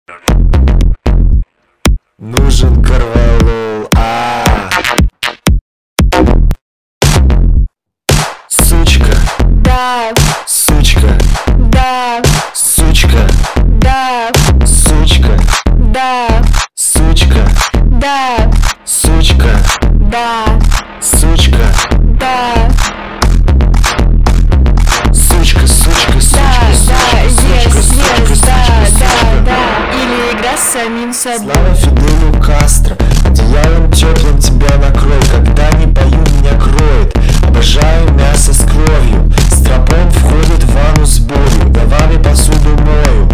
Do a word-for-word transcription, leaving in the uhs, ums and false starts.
Нужен корвалол, а сучка, Да, сучка, да, сучка, да, сучка, да, сучка, да, сучка, да, сучка, да, сучка, сучка, сучка, да, сучка, да, сучка, yes, сучка, yes, сучка, да, да, сучка. да. Или игра с самим собой. Слава Фиделю Кастро, одеялом теплым тебя накрой, когда не пою, меня кроет. Обожаю мясо с кровью, стропон входит в ванну с болью, давами посуду мою.